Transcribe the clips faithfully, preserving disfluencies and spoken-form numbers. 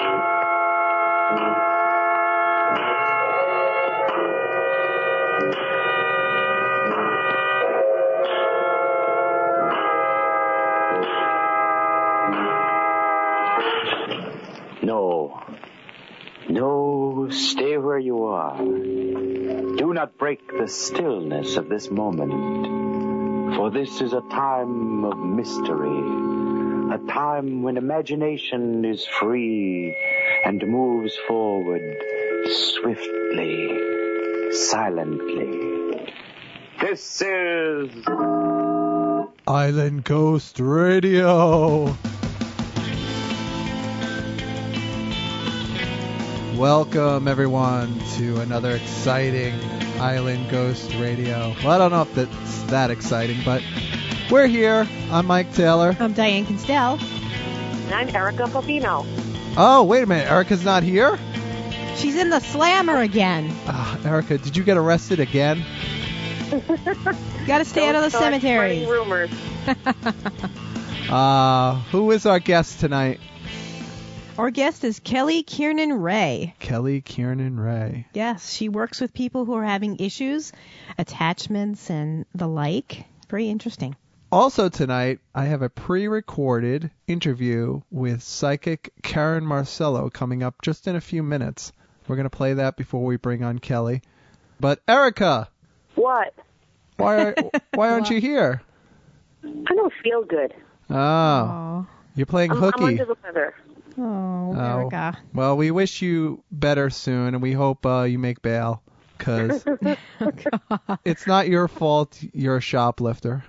No. No, stay where you are. Do not break the stillness of this moment, for this is a time of mystery, a time when imagination is free and moves forward swiftly, silently. This is Island Ghost Radio. Welcome, everyone, to another exciting Island Ghost Radio. Well, I don't know if that's that exciting, but we're here. I'm Mike Taylor. I'm Diane Kinstel. And I'm Erica Popino. Oh, wait a minute. Erica's not here? She's in the slammer again. Uh, Erica, did you get arrested again? You gotta stay out of the cemeteries. Rumors. uh, who is our guest tonight? Our guest is Kelly Kiernan Ray. Kelly Kiernan Ray. Yes, she works with people who are having issues, attachments, and the like. Very interesting. Also tonight, I have a pre-recorded interview with psychic Karen Marcello coming up just in a few minutes. We're going to play that before we bring on Kelly. But Erica! What? Why are, why aren't you here? I don't feel good. Oh, Aww. You're playing I'm, hooky. I'm under the weather. Oh, Oh. Erica. Well, we wish you better soon, and we hope uh, you make bail, because it's not your fault you're a shoplifter.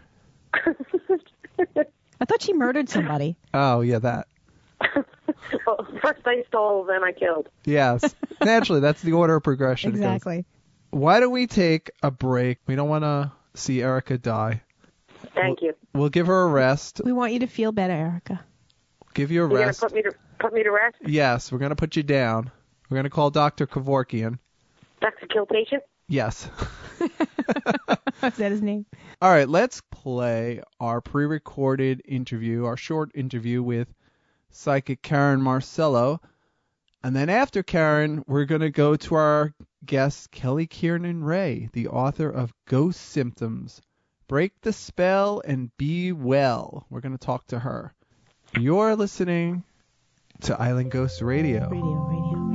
I thought she murdered somebody. Oh, yeah, that. Well, first I stole, then I killed. Yes. Naturally, that's the order of progression. Exactly. Why don't we take a break? We don't want to see Erica die. Thank we'll, you. We'll give her a rest. We want you to feel better, Erica. Give you a You're rest. going to put me to put me to rest? Yes, we're going to put you down. We're going to call Doctor Kevorkian. Doctor Kill Patient? Yes. Is that his name? All right, let's play our pre-recorded interview, our short interview with psychic Karen Marcello. And then after Karen, we're going to go to our guest, Kelly Kiernan Ray, the author of Ghost Symptoms. Break the spell and be well. We're going to talk to her. You're listening to Island Ghost Radio. Radio, radio, radio.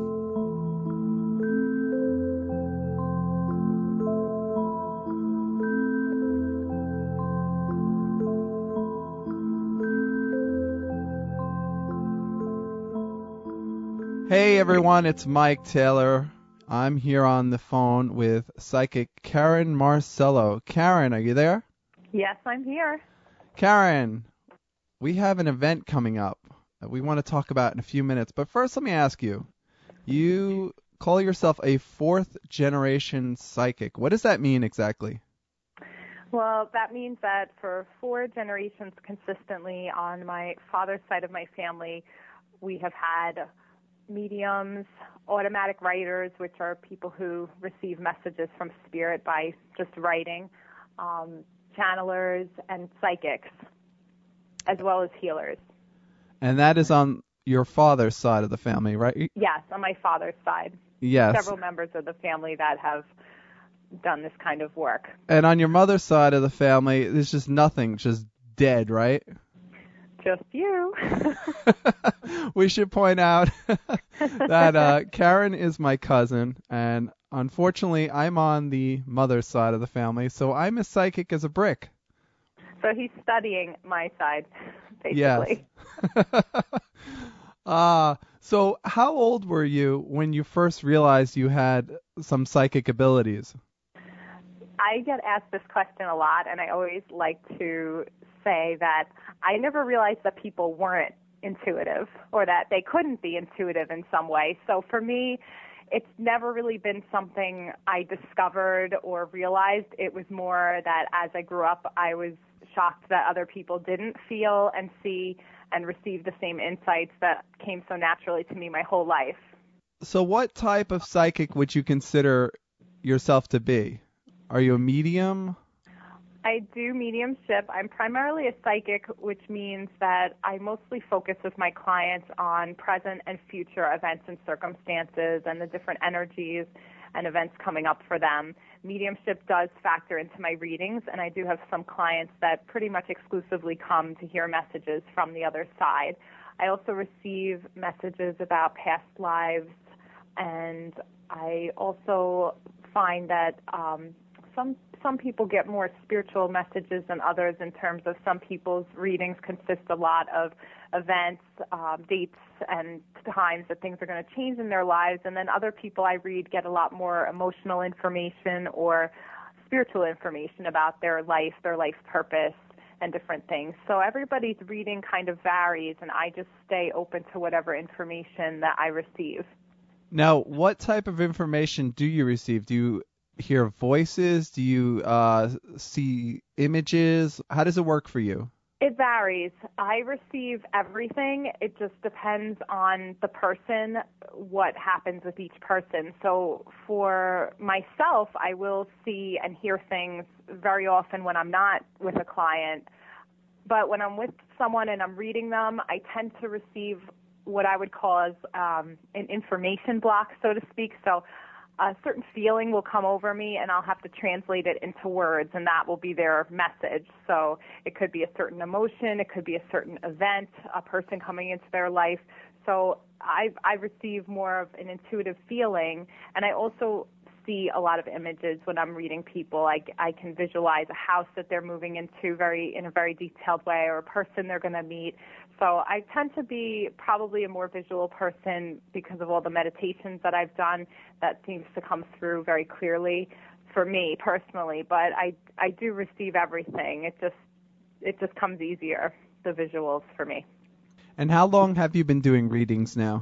Hey everyone, it's Mike Taylor. I'm here on the phone with psychic Karen Marcello. Karen, are you there? Yes, I'm here. Karen, we have an event coming up that we want to talk about in a few minutes. But first, let me ask you. You call yourself a fourth generation psychic. What does that mean exactly? Well, that means that for four generations consistently on my father's side of my family, we have had mediums, automatic writers, which are people who receive messages from spirit by just writing, um, channelers, and psychics, as well as healers. And that is on your father's side of the family, right? Yes, on my father's side. Yes. Several members of the family that have done this kind of work. And on your mother's side of the family, there's just nothing, just dead, right? Just you. We should point out that uh, Karen is my cousin, and unfortunately, I'm on the mother's side of the family, so I'm as psychic as a brick. So he's studying my side, basically. Yes. uh, so how old were you when you first realized you had some psychic abilities? I get asked this question a lot, and I always like to say that I never realized that people weren't intuitive or that they couldn't be intuitive in some way. So for me, it's never really been something I discovered or realized. It was more that as I grew up, I was shocked that other people didn't feel and see and receive the same insights that came so naturally to me my whole life. So what type of psychic would you consider yourself to be? Are you a medium? I do mediumship. I'm primarily a psychic, which means that I mostly focus with my clients on present and future events and circumstances and the different energies and events coming up for them. Mediumship does factor into my readings, and I do have some clients that pretty much exclusively come to hear messages from the other side. I also receive messages about past lives, and I also find that um, some some people get more spiritual messages than others in terms of some people's readings consist a lot of events, um, dates, and times that things are going to change in their lives, and then other people I read get a lot more emotional information or spiritual information about their life, their life purpose, and different things. So everybody's reading kind of varies, and I just stay open to whatever information that I receive. Now, what type of information do you receive? Do you hear voices? Do you uh, see images? How does it work for you? It varies. I receive everything. It just depends on the person, what happens with each person. So for myself, I will see and hear things very often when I'm not with a client. But when I'm with someone and I'm reading them, I tend to receive what I would call as um, an information block, so to speak. So a certain feeling will come over me, and I'll have to translate it into words, and that will be their message. So it could be a certain emotion, it could be a certain event, a person coming into their life. So I, I receive more of an intuitive feeling, and I also see a lot of images when I'm reading people. I, I can visualize a house that they're moving into very in a very detailed way, or a person they're going to meet. So I tend to be probably a more visual person because of all the meditations that I've done. That seems to come through very clearly for me personally. But I I do receive everything. It just it just comes easier, the visuals for me. And how long have you been doing readings now?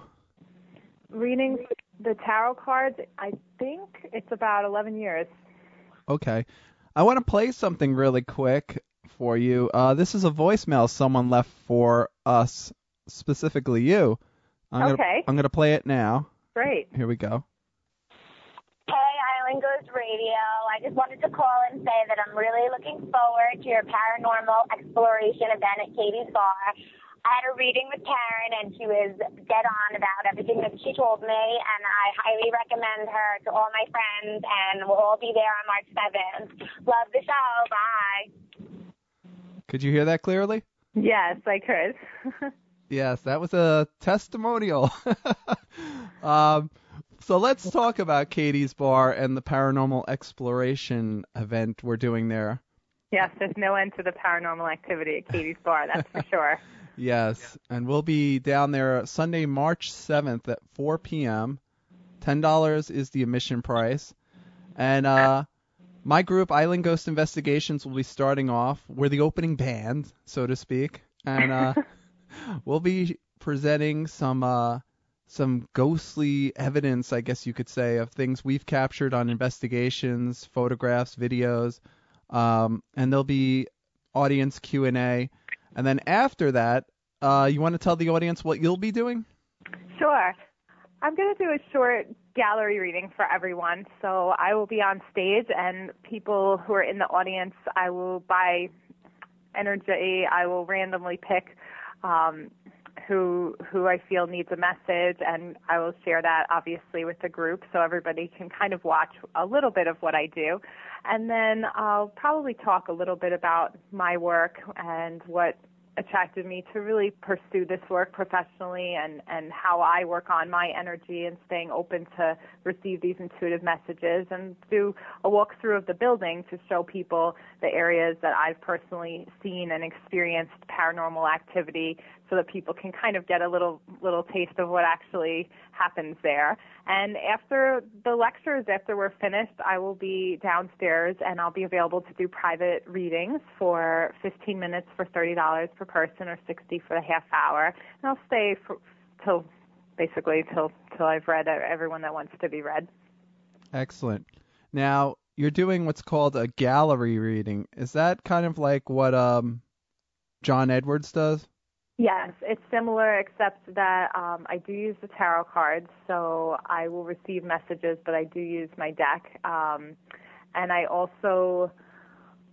Readings, the tarot cards, I think it's about eleven years. Okay. I want to play something really quick for you. Uh, this is a voicemail someone left for us, specifically you. I'm Okay. Gonna, I'm going to play it now. Great. Here we go. Hey, Island Ghost Radio. I just wanted to call and say that I'm really looking forward to your paranormal exploration event at Katie's Bar. I had a reading with Karen, and she was dead on about everything that she told me, and I highly recommend her to all my friends, and we'll all be there on March seventh. Love the show. Bye. Could you hear that clearly? Yes, I could. Yes, that was a testimonial. um, so let's talk about Katie's Bar and the paranormal exploration event we're doing there. Yes, there's no end to the paranormal activity at Katie's Bar, that's for sure. Yes, and we'll be down there Sunday, March seventh at four p.m. ten dollars is the admission price. And uh, my group, Island Ghost Investigations, will be starting off. We're the opening band, so to speak. And uh, we'll be presenting some uh, some ghostly evidence, I guess you could say, of things we've captured on investigations, photographs, videos. Um, and there'll be audience Q and A. And then after that, uh, you want to tell the audience what you'll be doing? Sure. I'm going to do a short gallery reading for everyone. So I will be on stage, and people who are in the audience, I will, by energy, I will randomly pick um, who who I feel needs a message, and I will share that, obviously, with the group so everybody can kind of watch a little bit of what I do. And then I'll probably talk a little bit about my work and what attracted me to really pursue this work professionally, and, and how I work on my energy and staying open to receive these intuitive messages, and do a walkthrough of the building to show people the areas that I've personally seen and experienced paranormal activity, so that people can kind of get a little little taste of what actually happens there. And after the lectures, after we're finished, I will be downstairs, and I'll be available to do private readings for fifteen minutes for thirty dollars per person, or sixty dollars for the half hour. And I'll stay for, till basically till till I've read everyone that wants to be read. Excellent. Now, you're doing what's called a gallery reading. Is that kind of like what um, John Edwards does? Yes, it's similar, except that um, I do use the tarot cards, so I will receive messages, but I do use my deck. Um, and I also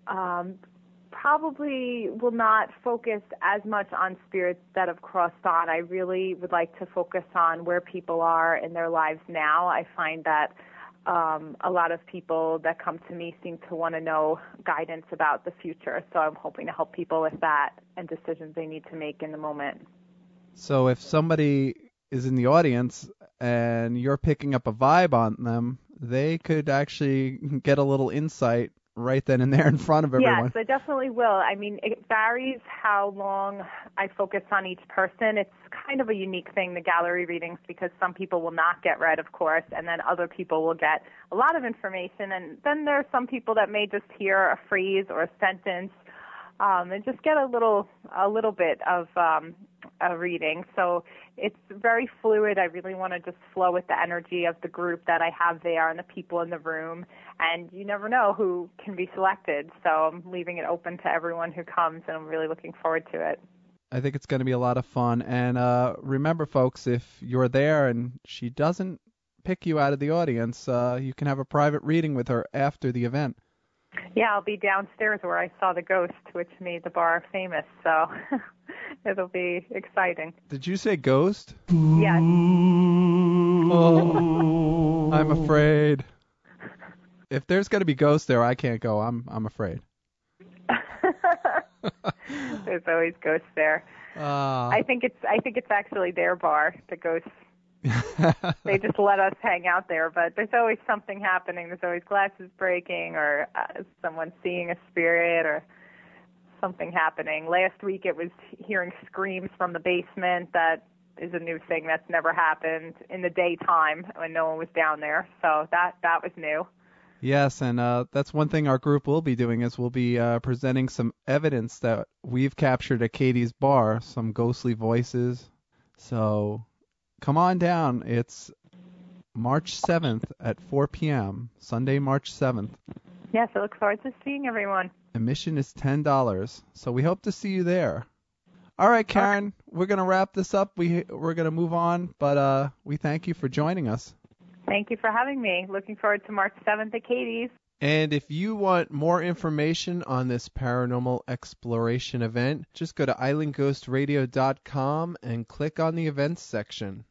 um, probably will not focus as much on spirits that have crossed on. I really would like to focus on where people are in their lives now. I find that um, a lot of people that come to me seem to want to know guidance about the future, so I'm hoping to help people with that and decisions they need to make in the moment. So if somebody is in the audience and you're picking up a vibe on them, they could actually get a little insight right then and there in front of everyone. Yes, I definitely will. I mean, it varies how long I focus on each person. It's kind of a unique thing, the gallery readings, because some people will not get read, of course, and then other people will get a lot of information. And then there are some people that may just hear a phrase or a sentence um, and just get a little, a little bit of um, a reading. So it's very fluid. I really want to just flow with the energy of the group that I have there and the people in the room. And you never know who can be selected. So I'm leaving it open to everyone who comes, and I'm really looking forward to it. I think it's going to be a lot of fun. And uh, remember, folks, if you're there and she doesn't pick you out of the audience, uh, you can have a private reading with her after the event. Yeah, I'll be downstairs where I saw the ghost, which made the bar famous. So it'll be exciting. Did you say ghost? Yes. Oh, I'm afraid. If there's going to be ghosts there, I can't go. I'm I'm afraid. There's always ghosts there. Uh, I think it's I think it's actually their bar, the ghosts. They just let us hang out there, but there's always something happening. There's always glasses breaking, or uh, someone seeing a spirit, or something happening. Last week it was hearing screams from the basement. That is a new thing that's never happened in the daytime when no one was down there. So that that was new. Yes, and uh, that's one thing our group will be doing is we'll be uh, presenting some evidence that we've captured at Katie's bar, some ghostly voices. So come on down. It's March seventh at four p.m., Sunday, March seventh. Yes, I look forward to seeing everyone. Admission is ten dollars, so we hope to see you there. All right, Karen, okay. We're going to wrap this up. We, we're going to move on, but uh, we thank you for joining us. Thank you for having me. Looking forward to March seventh at Katie's. And if you want more information on this paranormal exploration event, just go to island ghost radio dot com and click on the events section.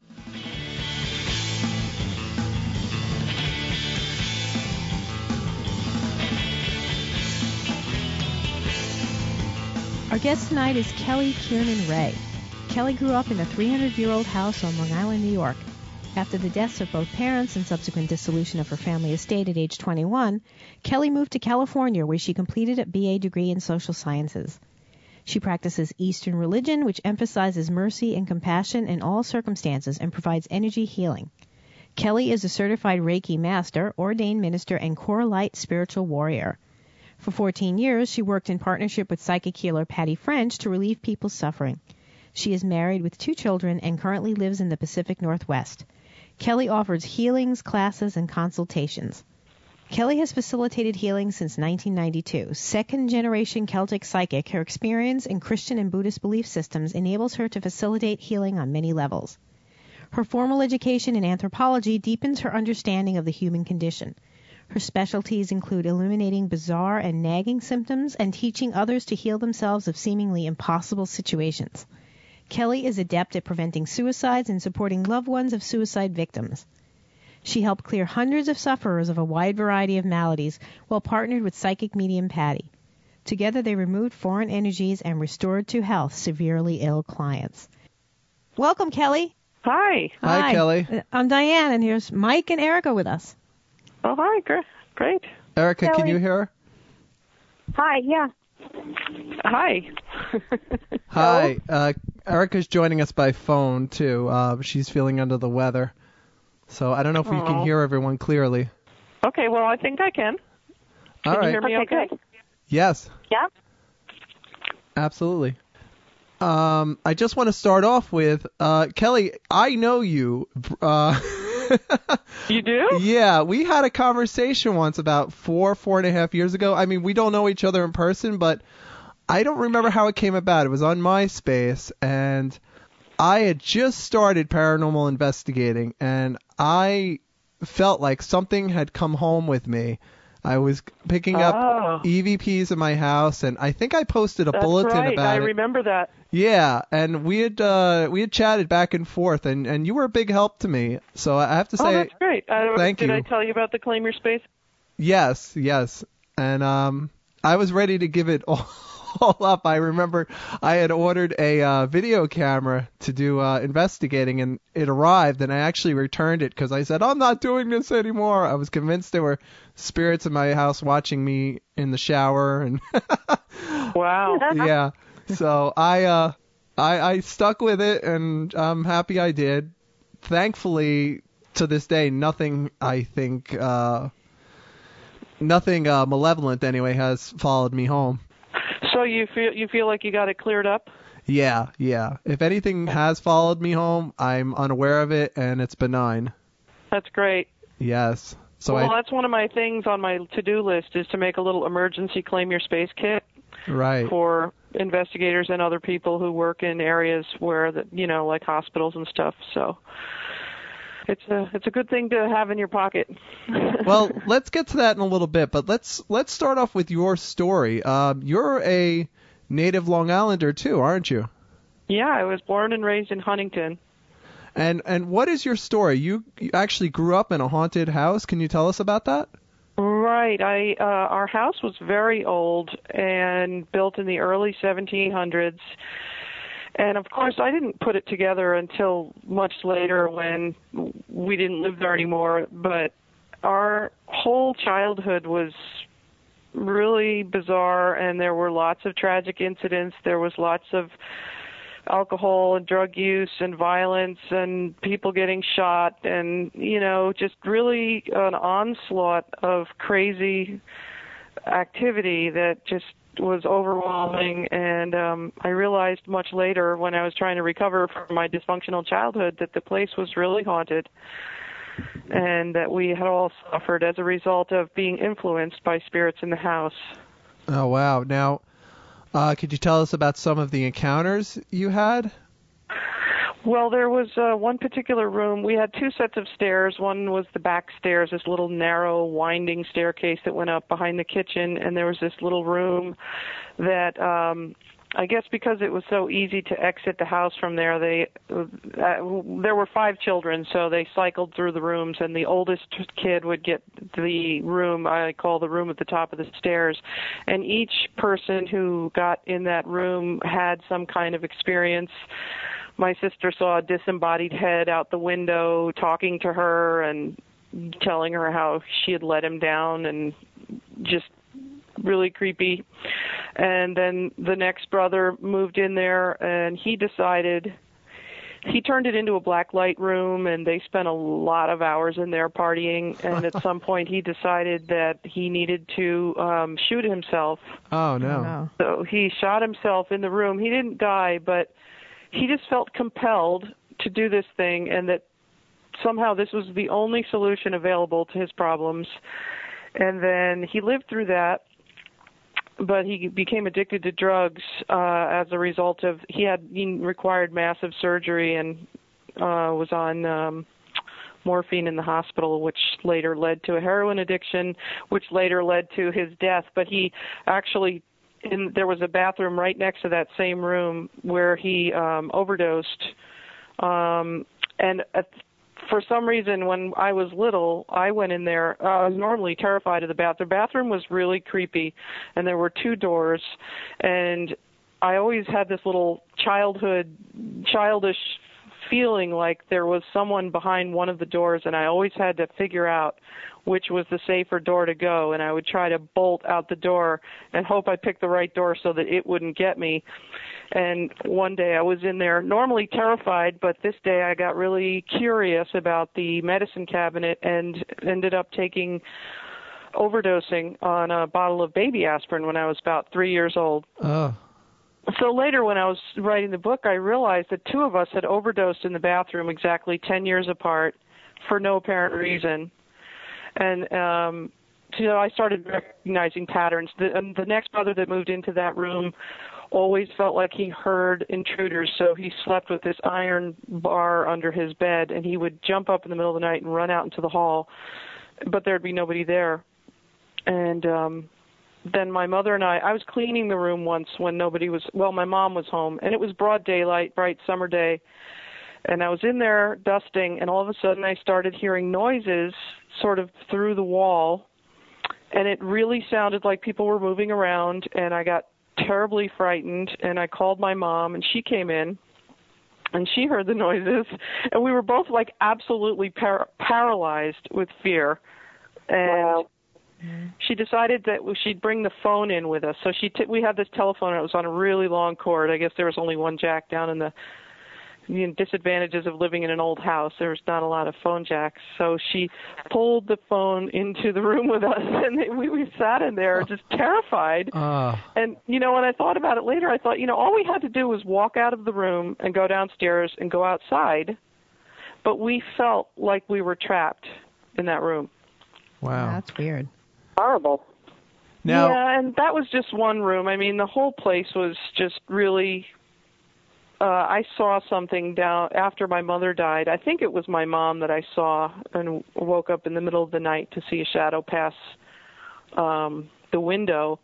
Our guest tonight is Kelly Kiernan Ray. Kelly grew up in a three hundred year old house on Long Island, New York. After the deaths of both parents and subsequent dissolution of her family estate at age twenty-one, Kelly moved to California, where she completed a B A degree in social sciences. She practices Eastern religion, which emphasizes mercy and compassion in all circumstances and provides energy healing. Kelly is a certified Reiki master, ordained minister, and core light spiritual warrior. For fourteen years, she worked in partnership with psychic healer Patty French to relieve people's suffering. She is married with two children and currently lives in the Pacific Northwest. Kelly offers healings, classes, and consultations. Kelly has facilitated healing since nineteen ninety-two. Second-generation Celtic psychic, her experience in Christian and Buddhist belief systems enables her to facilitate healing on many levels. Her formal education in anthropology deepens her understanding of the human condition. Her specialties include illuminating bizarre and nagging symptoms and teaching others to heal themselves of seemingly impossible situations. Kelly is adept at preventing suicides and supporting loved ones of suicide victims. She helped clear hundreds of sufferers of a wide variety of maladies while partnered with psychic medium Patty. Together they removed foreign energies and restored to health severely ill clients. Welcome, Kelly. Hi. Hi, Hi. Kelly. I'm Diane, and here's Mike and Erica with us. Oh, hi. Gr- Great. Erica, Kelly. can you hear her? Hi, yeah. Hi. Hi. Uh, Erica's joining us by phone, too. Uh, she's feeling under the weather. So I don't know if we Oh. can hear everyone clearly. Okay, well, I think I can. All Can right. you hear me Okay, okay? good. Yes, Yeah? absolutely. Um, I just want to start off with, uh, Kelly, I know you. Uh, You do? yeah, we had a conversation once about four, four and a half years ago. I mean, we don't know each other in person, but I don't remember how it came about. It was on MySpace, and I had just started paranormal investigating, and I felt like something had come home with me. I was picking up Oh. E V Ps in my house, and I think I posted a That's bulletin right. about I it. remember that. Yeah, and we had uh, we had chatted back and forth, and, and you were a big help to me. So I have to Oh, say, that's great. Uh, thank did you. I tell you about the Claim Your Space? Yes, yes, and um, I was ready to give it all, all up. I remember I had ordered a uh, video camera to do uh, investigating, and it arrived, and I actually returned it because I said, I'm not doing this anymore. I was convinced there were spirits in my house watching me in the shower, and Wow. yeah. So I uh I I stuck with it, and I'm happy I did. Thankfully, to this day, nothing I think uh nothing uh, malevolent anyway has followed me home. So you feel you feel like you got it cleared up? Yeah, yeah. If anything has followed me home, I'm unaware of it, and it's benign. That's great. Yes. So well, I that's one of my things on my to-do list is to make a little emergency Claim Your Space kit right. for investigators and other people who work in areas where, the, you know, like hospitals and stuff. So it's a it's a good thing to have in your pocket. Well, let's get to that in a little bit, but let's let's start off with your story. Um, you're a native Long Islander too, aren't you? Yeah, I was born and raised in Huntington. And and what is your story? You, you actually grew up in a haunted house. Can you tell us about that? Right. I uh, our house was very old and built in the early seventeen hundreds. And of course, I didn't put it together until much later when we didn't live there anymore. But our whole childhood was really bizarre, and there were lots of tragic incidents. There was lots of alcohol and drug use and violence and people getting shot and, you know, just really an onslaught of crazy activity that just was overwhelming. And um, I realized much later when I was trying to recover from my dysfunctional childhood that the place was really haunted and that we had all suffered as a result of being influenced by spirits in the house. Oh, wow. Now, Uh, could you tell us about some of the encounters you had? Well, there was uh, one particular room. We had two sets of stairs. One was the back stairs, this little narrow, winding staircase that went up behind the kitchen, and there was this little room that, um, I guess because it was so easy to exit the house from there, they uh, there were five children, so they cycled through the rooms, and the oldest kid would get the room I call the room at the top of the stairs. And each person who got in that room had some kind of experience. My sister saw a disembodied head out the window talking to her and telling her how she had let him down, and just really creepy. And then the next brother moved in there, and he decided, he turned it into a black light room, and they spent a lot of hours in there partying. And at some point he decided that he needed to um, shoot himself. Oh, no. Oh, no. So he shot himself in the room. He didn't die, but he just felt compelled to do this thing, and that somehow this was the only solution available to his problems. And then he lived through that, but he became addicted to drugs uh, as a result of, he had he required massive surgery and uh, was on um, morphine in the hospital, which later led to a heroin addiction, which later led to his death. But he actually, in, there was a bathroom right next to that same room where he um, overdosed. Um, and at For some reason, when I was little, I went in there. Uh, I was normally terrified of the bathroom. The bathroom was really creepy, and there were two doors. And I always had this little childhood, childish feeling like there was someone behind one of the doors, and I always had to figure out which was the safer door to go. And I would try to bolt out the door and hope I picked the right door so that it wouldn't get me. And one day I was in there, normally terrified, but this day I got really curious about the medicine cabinet and ended up taking overdosing on a bottle of baby aspirin when I was about three years old. Oh. So later when I was writing the book, I realized that two of us had overdosed in the bathroom exactly ten years apart for no apparent reason. And, um, you know, I started recognizing patterns. The, and the next brother that moved into that room always felt like he heard intruders, so he slept with this iron bar under his bed, and he would jump up in the middle of the night and run out into the hall, but there'd be nobody there. and um, then my mother and I, I was cleaning the room once when nobody was, well, my mom was home, and it was broad daylight, bright summer day, and I was in there dusting, and all of a sudden I started hearing noises sort of through the wall, and it really sounded like people were moving around, and I got terribly frightened, and I called my mom, and she came in, and she heard the noises, and we were both like absolutely par- paralyzed with fear. And wow. she decided that she'd bring the phone in with us. So she t- we had this telephone, and it was on a really long cord. I guess there was only one jack down in the, you know, disadvantages of living in an old house. There was not a lot of phone jacks. So she pulled the phone into the room with us, and they, we, we sat in there just terrified. Uh. And, you know, when I thought about it later, I thought, you know, all we had to do was walk out of the room and go downstairs and go outside. But we felt like we were trapped in that room. Wow. That's weird. Horrible. Now, yeah, and that was just one room. I mean, the whole place was just really... Uh, I saw something down after my mother died. I think it was my mom that I saw and woke up in the middle of the night to see a shadow pass um, the window.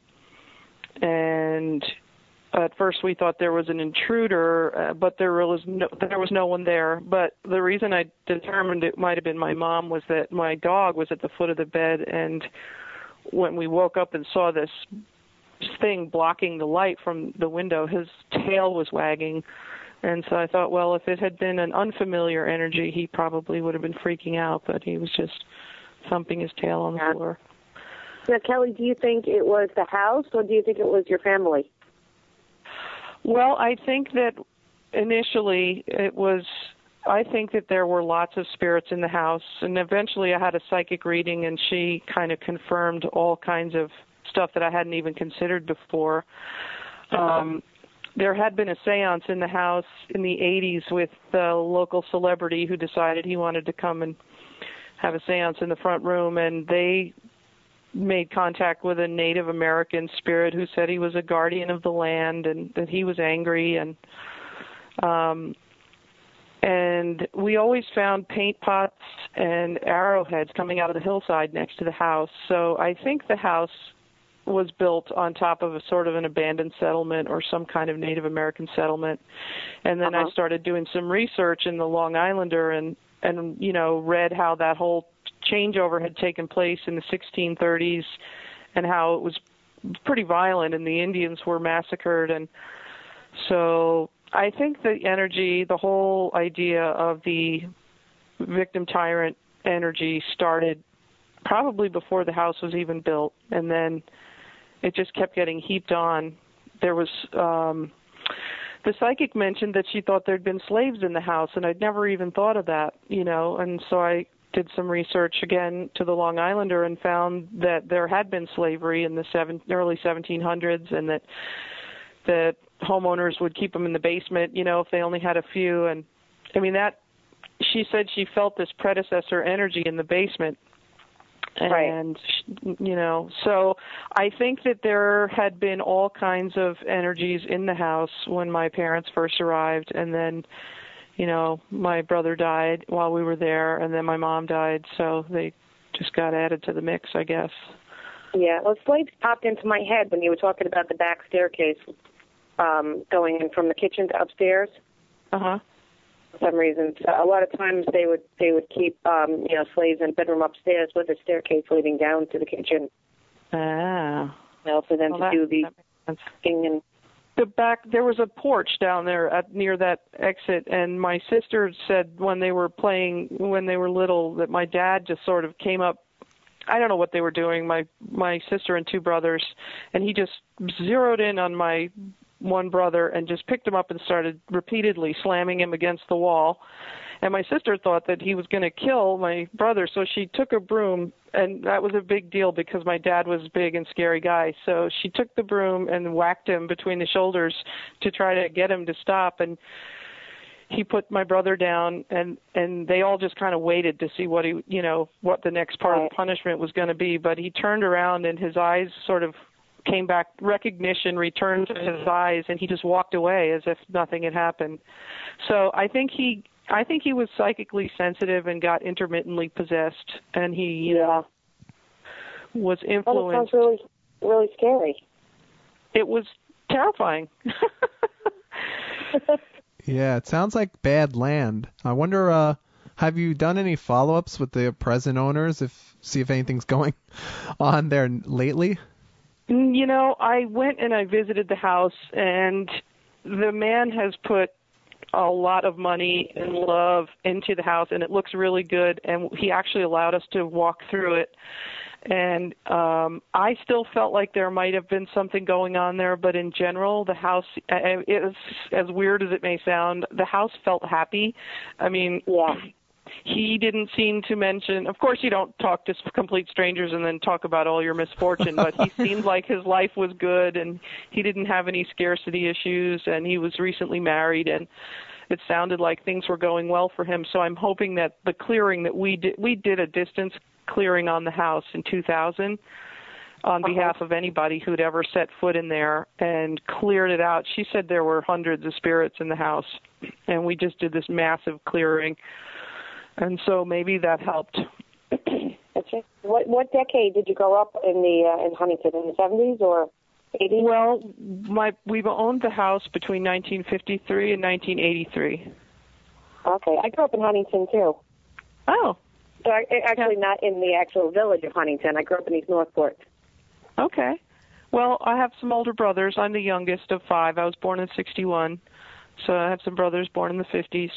And at first we thought there was an intruder, uh, but there was no, there was no one there. But the reason I determined it might have been my mom was that my dog was at the foot of the bed, and when we woke up and saw this thing blocking the light from the window, his tail was wagging. And so I thought, well, if it had been an unfamiliar energy, he probably would have been freaking out, but he was just thumping his tail on the yeah. floor. Now, Kelly, do you think it was the house, or do you think it was your family? Well, I think that initially it was, I think that there were lots of spirits in the house, and eventually I had a psychic reading, and she kind of confirmed all kinds of stuff that I hadn't even considered before. Um, there had been a seance in the house in the eighties with a local celebrity who decided he wanted to come and have a seance in the front room, and they made contact with a Native American spirit who said he was a guardian of the land and that he was angry. And um, and we always found paint pots and arrowheads coming out of the hillside next to the house. So I think the house was built on top of a sort of an abandoned settlement or some kind of Native American settlement. And then uh-huh. I started doing some research in the Long Islander and, and, you know, read how that whole changeover had taken place in the sixteen thirties and how it was pretty violent and the Indians were massacred. And so I think the energy, the whole idea of the victim tyrant energy started probably before the house was even built, and then it just kept getting heaped on. There was um, the psychic mentioned that she thought there'd been slaves in the house, and I'd never even thought of that, you know. And so I did some research again to the Long Islander and found that there had been slavery in the seven, early seventeen hundreds, and that that homeowners would keep them in the basement, you know, if they only had a few. And I mean, that she said she felt this predecessor energy in the basement. And, right. you know, so I think that there had been all kinds of energies in the house when my parents first arrived. And then, you know, my brother died while we were there, and then my mom died. So they just got added to the mix, I guess. Yeah, well, slaves popped into my head when you were talking about the back staircase um, going in from the kitchen to upstairs. Uh-huh. For some reason, so a lot of times they would they would keep um, you know slaves in a bedroom upstairs with a staircase leading down to the kitchen. Ah, you know, for them well, to that, do the thing. And the back there was a porch down there at, near that exit, and my sister said when they were playing when they were little that my dad just sort of came up. I don't know what they were doing, my my sister and two brothers, and he just zeroed in on my one brother and just picked him up and started repeatedly slamming him against the wall. And my sister thought that he was going to kill my brother, so she took a broom, and that was a big deal because my dad was a big and scary guy. So she took the broom and whacked him between the shoulders to try to get him to stop. And he put my brother down, and and they all just kind of waited to see what he, you know, what the next part of the punishment was going to be. But he turned around, and his eyes sort of came back, recognition returned to his eyes, and he just walked away as if nothing had happened. So I think he, I think he was psychically sensitive and got intermittently possessed, and he, you know, was Oh, that influenced. sounds really, really scary. It was terrifying. Yeah, it sounds like bad land. I wonder, uh, have you done any follow-ups with the present owners, if see if anything's going on there lately? You know, I went and I visited the house, and the man has put a lot of money and love into the house, and it looks really good, and he actually allowed us to walk through it. And um, I still felt like there might have been something going on there, but in general, the house, it is, as weird as it may sound, the house felt happy. I mean, yeah. He didn't seem to mention, of course you don't talk to complete strangers and then talk about all your misfortune, but he seemed like his life was good, and he didn't have any scarcity issues, and he was recently married, and it sounded like things were going well for him. So I'm hoping that the clearing that we did, we did a distance clearing on the house in two thousand on uh-huh. behalf of anybody who'd ever set foot in there, and cleared it out. She said there were hundreds of spirits in the house, and we just did this massive clearing. And so maybe that helped. That's it. What what decade did you grow up in the uh, in Huntington? In the seventies or eighties? Well, my we've owned the house between nineteen fifty-three and nineteen eighty-three. Okay, I grew up in Huntington too. Oh. So I, actually, yeah. Not in the actual village of Huntington. I grew up in East Northport. Okay. Well, I have some older brothers. I'm the youngest of five. I was born in sixty-one, so I have some brothers born in the fifties.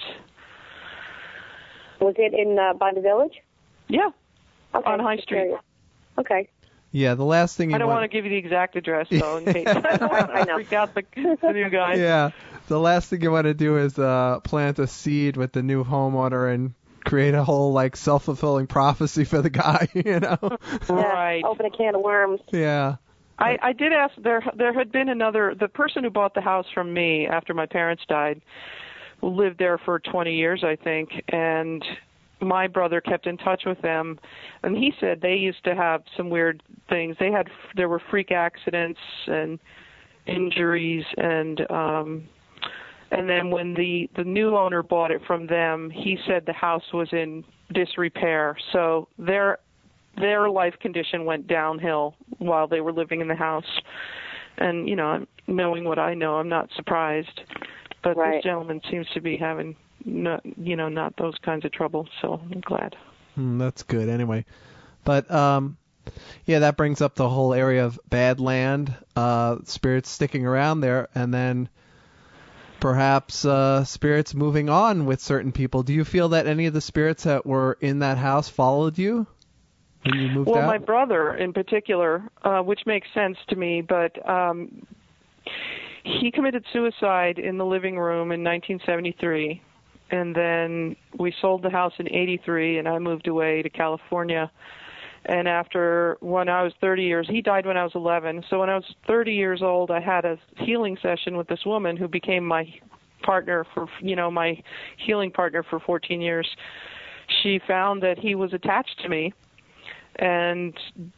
Was it in uh, by the village? Yeah, okay. On High Street. Okay. Yeah, the last thing you I don't want... want to give you the exact address, though, in case I know. freak out the, the new guy. Yeah, the last thing you want to do is uh, plant a seed with the new homeowner and create a whole like self-fulfilling prophecy for the guy, you know? Right. Yeah, open a can of worms. Yeah. I, I did ask. There, there had been another. The person who bought the house from me after my parents died lived there for twenty years, I think, and my brother kept in touch with them, and he said they used to have some weird things. They had there were freak accidents and injuries, and um, and then when the the new owner bought it from them, he said the house was in disrepair. So their their life condition went downhill while they were living in the house. And you know, knowing what I know, I'm not surprised. But right. This gentleman seems to be having, not, you know, not those kinds of trouble, so I'm glad. Mm, that's good, anyway. But, um, yeah, that brings up the whole area of bad land, uh, spirits sticking around there, and then perhaps uh, spirits moving on with certain people. Do you feel that any of the spirits that were in that house followed you when you moved well, out? Well, my brother in particular, uh, which makes sense to me, but... Um, He committed suicide in the living room in nineteen seventy-three, and then we sold the house in eighty-three, and I moved away to California. And after, when I was thirty years, he died when I was eleven, so when I was thirty years old, I had a healing session with this woman who became my partner for, you know, my healing partner for fourteen years. She found that he was attached to me, and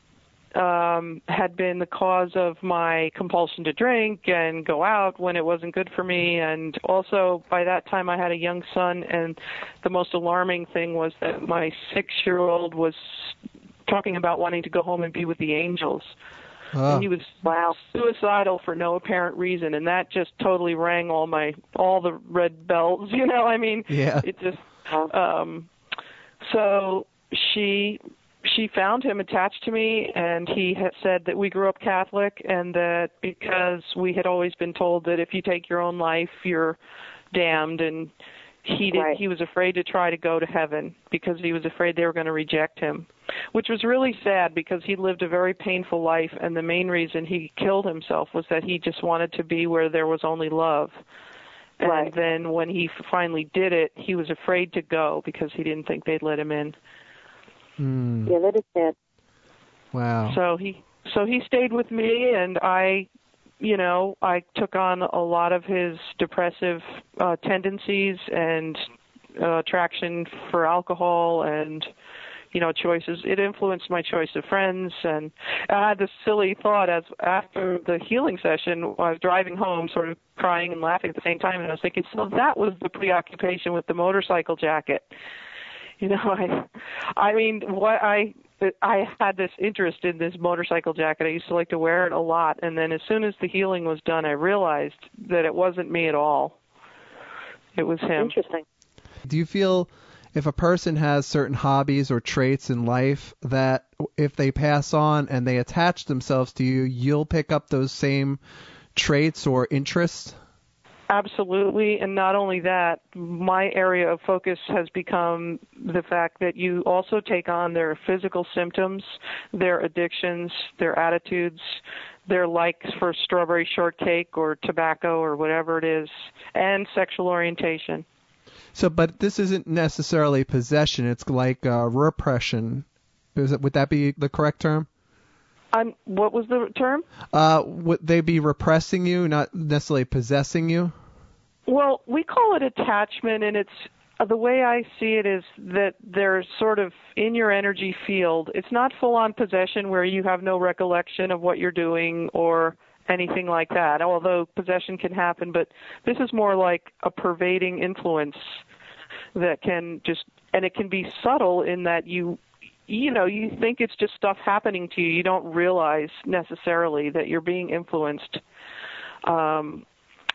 Um, had been the cause of my compulsion to drink and go out when it wasn't good for me. And also, by that time, I had a young son, and the most alarming thing was that my six-year-old was talking about wanting to go home and be with the angels. Oh. And he was wow, suicidal for no apparent reason, and that just totally rang all my all the red bells. You know, I mean, yeah. it just. Um, so she. She found him attached to me, and he had said that we grew up Catholic, and that because we had always been told that if you take your own life, you're damned, and he did, right. he was afraid to try to go to heaven because he was afraid they were going to reject him, which was really sad because he lived a very painful life, and the main reason he killed himself was that he just wanted to be where there was only love. And right. then when he finally did it, he was afraid to go because he didn't think they'd let him in. Mm. Yeah, that is sad. Wow. So he so he stayed with me, and I, you know, I took on a lot of his depressive uh, tendencies and uh, attraction for alcohol and, you know, choices. It influenced my choice of friends, and I had this silly thought as after the healing session, I was driving home, sort of crying and laughing at the same time, and I was thinking, so that was the preoccupation with the motorcycle jacket. You know, I, I mean, what I that I had this interest in this motorcycle jacket. I used to like to wear it a lot, and then as soon as the healing was done, I realized that it wasn't me at all. It was him. Interesting. Do you feel if a person has certain hobbies or traits in life that if they pass on and they attach themselves to you, you'll pick up those same traits or interests? Absolutely, and not only that, my area of focus has become the fact that you also take on their physical symptoms, their addictions, their attitudes, their likes for strawberry shortcake or tobacco or whatever it is, and sexual orientation. So, but this isn't necessarily possession, it's like uh, repression. Is it, would that be the correct term? I'm, what was the term? Uh, would they be repressing you, not necessarily possessing you? Well, we call it attachment, and it's uh, the way I see it is that they're sort of in your energy field. It's not full-on possession where you have no recollection of what you're doing or anything like that, although possession can happen, but this is more like a pervading influence that can just, and it can be subtle in that you you know, you think it's just stuff happening to you. You don't realize necessarily that you're being influenced. Um,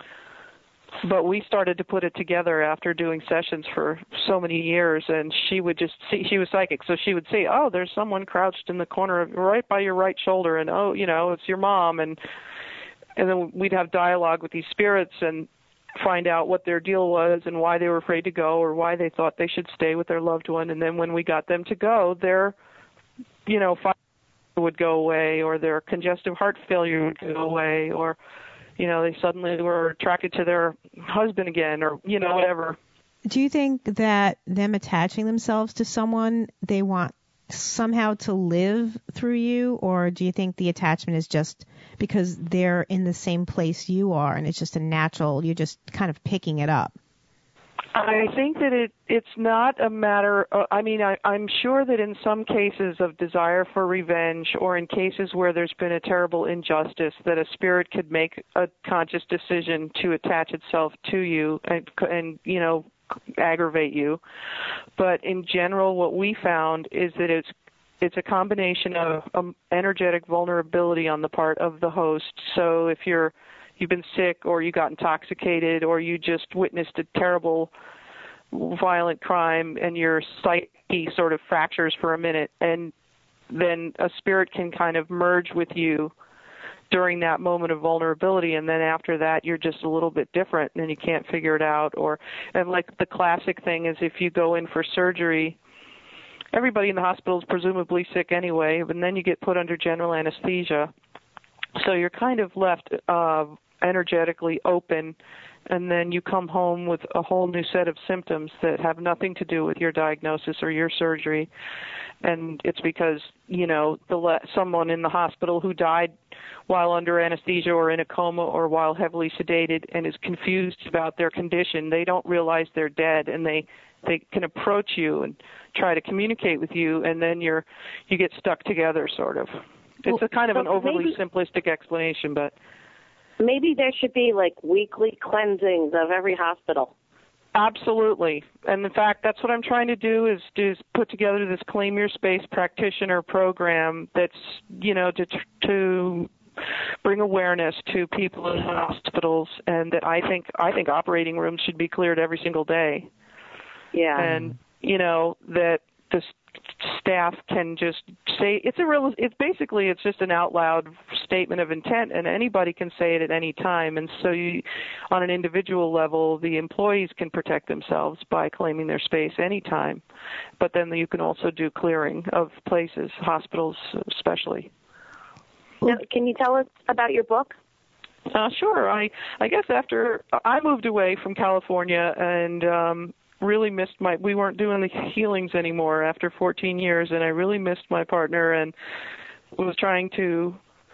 but we started to put it together after doing sessions for so many years, and she would just see, she was psychic, so she would say, oh, there's someone crouched in the corner of, right by your right shoulder, and oh, you know, it's your mom, and and then we'd have dialogue with these spirits and find out what their deal was and why they were afraid to go or why they thought they should stay with their loved one. And then when we got them to go, their, you know, fire would go away, or their congestive heart failure would go away, or, you know, they suddenly were attracted to their husband again, or, you know, whatever. Do you think that them attaching themselves to someone, they want somehow to live through you, or do you think the attachment is just because they're in the same place you are and it's just a natural, you're just kind of picking it up? I think that it it's not a matter of, I mean, I, I'm sure that in some cases of desire for revenge, or in cases where there's been a terrible injustice, that a spirit could make a conscious decision to attach itself to you and, and you know, aggravate you. But in general, what we found is that it's it's a combination of um, energetic vulnerability on the part of the host. So if you're you've been sick, or you got intoxicated, or you just witnessed a terrible violent crime and your psyche sort of fractures for a minute, and then a spirit can kind of merge with you during that moment of vulnerability, and then after that you're just a little bit different and you can't figure it out. Or, and like the classic thing is if you go in for surgery, everybody in the hospital is presumably sick anyway, and then you get put under general anesthesia, so you're kind of left uh, energetically open, and then you come home with a whole new set of symptoms that have nothing to do with your diagnosis or your surgery. And it's because, you know, the le- someone in the hospital who died while under anesthesia or in a coma or while heavily sedated and is confused about their condition, they don't realize they're dead, and they they can approach you and try to communicate with you, and then you're you get stuck together, sort of. It's a kind of so an overly maybe, simplistic explanation, but maybe there should be like weekly cleansings of every hospital. Absolutely. And in fact, that's what I'm trying to do is, is put together this Claim Your Space practitioner program that's, you know, to to bring awareness to people in hospitals, and that I think I think operating rooms should be cleared every single day. Yeah. And, you know, that the staff can just say, it's a real, it's basically, it's just an out loud statement of intent, and anybody can say it at any time. And so you, on an individual level, the employees can protect themselves by claiming their space anytime. But then you can also do clearing of places, hospitals especially. Now, can you tell us about your book? Uh, sure. I, I guess after I moved away from California and um, really missed my, we weren't doing the healings anymore after fourteen years, and I really missed my partner and was trying to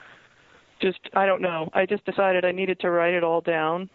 just, I don't know, I just decided I needed to write it all down.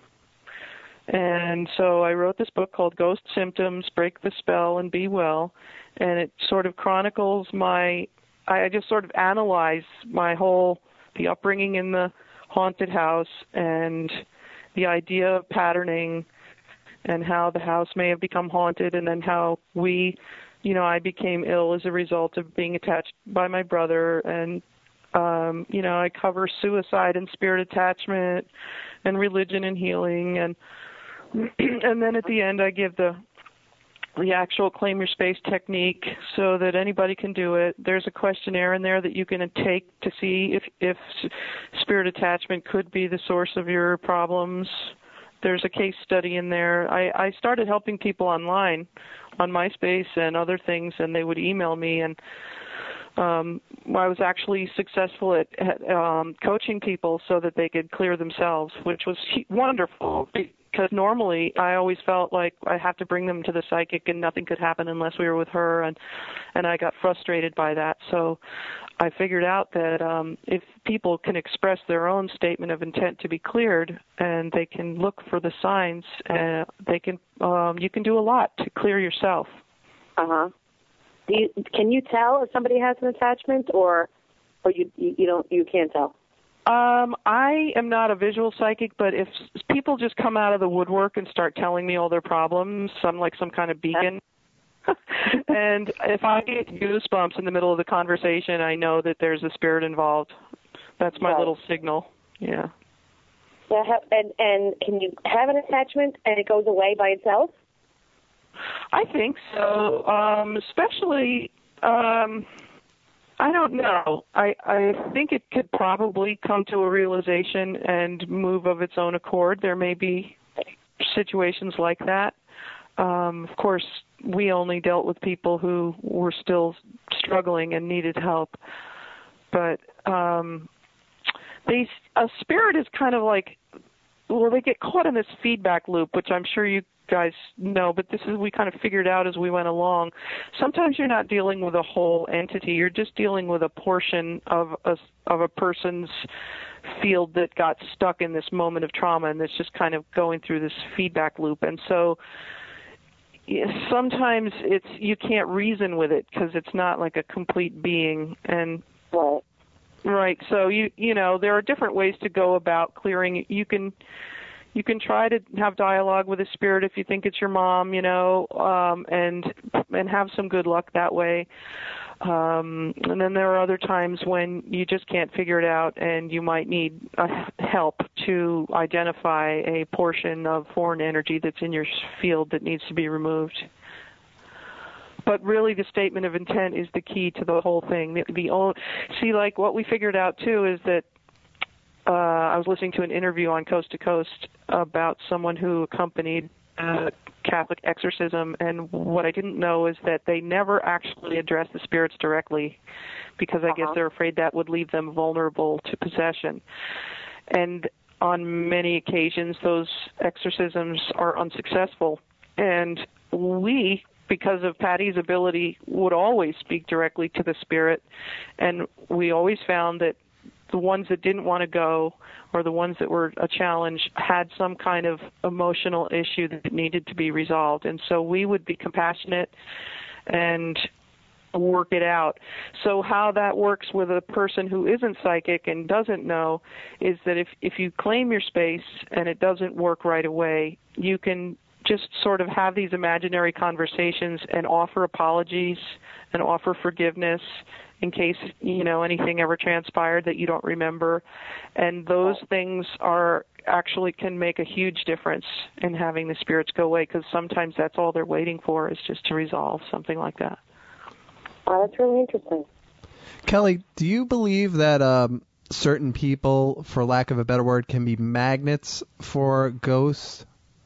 And so I wrote this book called Ghost Symptoms, Break the Spell and Be Well, and it sort of chronicles my, I just sort of analyze my whole, the upbringing in the haunted house and the idea of patterning and how the house may have become haunted, and then how we you know, I became ill as a result of being attached by my brother, and um, you know, I cover suicide and spirit attachment and religion and healing, and and then at the end I give the the actual claim your space technique so that anybody can do it. There's a questionnaire in there that you can take to see if if spirit attachment could be the source of your problems. There's a case study in there. I, I started helping people online on MySpace and other things, and they would email me, and um, I was actually successful at, at um, coaching people so that they could clear themselves, which was wonderful, because normally I always felt like I had to bring them to the psychic and nothing could happen unless we were with her, and, and I got frustrated by that. So I figured out that um, if people can express their own statement of intent to be cleared, and they can look for the signs, uh, they can um, you can do a lot to clear yourself. Uh huh. Do you, can you tell if somebody has an attachment, or or you you don't you can't tell? Um, I am not a visual psychic, but if people just come out of the woodwork and start telling me all their problems, I'm like some kind of beacon. And if I get goosebumps in the middle of the conversation, I know that there's a spirit involved. That's my right. little signal. Yeah. Yeah. And and can you have an attachment and it goes away by itself? I think so. Um, especially, um, I don't know. I I think it could probably come to a realization and move of its own accord. There may be situations like that. Um, of course, we only dealt with people who were still struggling and needed help. But um, they, a spirit is kind of like, well, they get caught in this feedback loop, which I'm sure you guys know, but this is, we kind of figured out as we went along. Sometimes you're not dealing with a whole entity. You're just dealing with a portion of a, of a person's field that got stuck in this moment of trauma, and that's just kind of going through this feedback loop. And so sometimes it's you can't reason with it because it's not like a complete being. And right. right, so you you know there are different ways to go about clearing. You can you can try to have dialogue with a spirit if you think it's your mom, you know, um, and and have some good luck that way. Um, and then there are other times when you just can't figure it out, and you might need uh, help to identify a portion of foreign energy that's in your field that needs to be removed. But really, the statement of intent is the key to the whole thing. The, the only, see, like what we figured out too is that uh, I was listening to an interview on Coast to Coast about someone who accompanied Uh, Catholic exorcism, and what I didn't know is that they never actually address the spirits directly because I uh-huh. guess they're afraid that would leave them vulnerable to possession. And on many occasions, those exorcisms are unsuccessful. And we, because of Patty's ability, would always speak directly to the spirit, and we always found that the ones that didn't want to go or the ones that were a challenge had some kind of emotional issue that needed to be resolved. And so we would be compassionate and work it out. So how that works with a person who isn't psychic and doesn't know is that if, if you claim your space and it doesn't work right away, you can just sort of have these imaginary conversations and offer apologies and offer forgiveness in case, you know, anything ever transpired that you don't remember. And those things are actually can make a huge difference in having the spirits go away, because sometimes that's all they're waiting for is just to resolve something like that. Oh, that's really interesting. Kelly, do you believe that um, certain people, for lack of a better word, can be magnets for ghosts?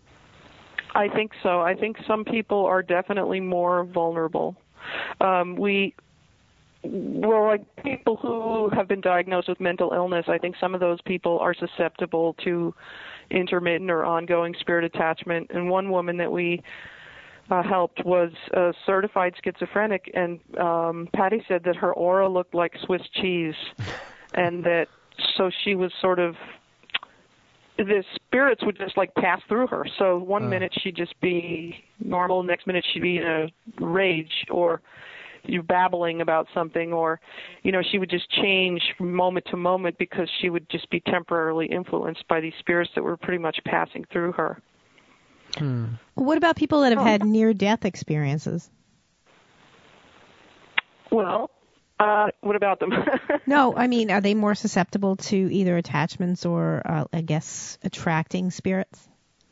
I think so. I think some people are definitely more vulnerable. Um, we... Well, like people who have been diagnosed with mental illness, I think some of those people are susceptible to intermittent or ongoing spirit attachment. And one woman that we uh, helped was a certified schizophrenic, and um, Patty said that her aura looked like Swiss cheese, and that so she was sort of, the spirits would just like pass through her. So one uh. minute she'd just be normal, next minute she'd be in a rage, or you babbling about something, or, you know, she would just change from moment to moment because she would just be temporarily influenced by these spirits that were pretty much passing through her. Hmm. What about people that have had near-death experiences? Well, uh, what about them? No, I mean, are they more susceptible to either attachments or, uh, I guess, attracting spirits?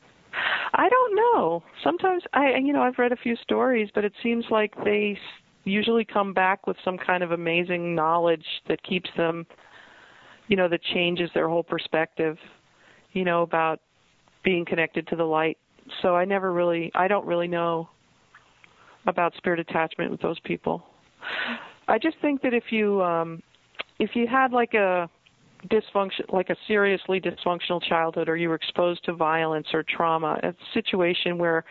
I don't know. Sometimes I, you know, I've read a few stories, but it seems like they usually come back with some kind of amazing knowledge that keeps them, you know, that changes their whole perspective, you know, about being connected to the light. So I never really, I don't really know about spirit attachment with those people. I just think that if you, um, if you had like a dysfunction, like a seriously dysfunctional childhood, or you were exposed to violence or trauma, a situation where,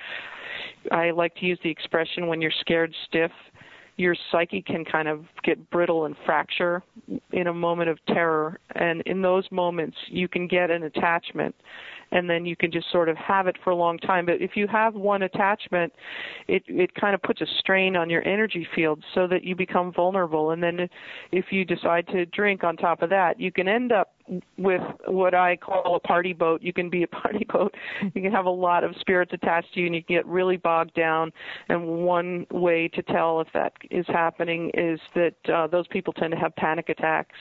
I like to use the expression, when you're scared stiff, your psyche can kind of get brittle and fracture in a moment of terror. And in those moments, you can get an attachment, and then you can just sort of have it for a long time. But if you have one attachment, it it kind of puts a strain on your energy field so that you become vulnerable. And then if you decide to drink on top of that, you can end up with what I call a party boat. You can be a party boat. You can have a lot of spirits attached to you, and you can get really bogged down. And one way to tell if that is happening is that uh, those people tend to have panic attacks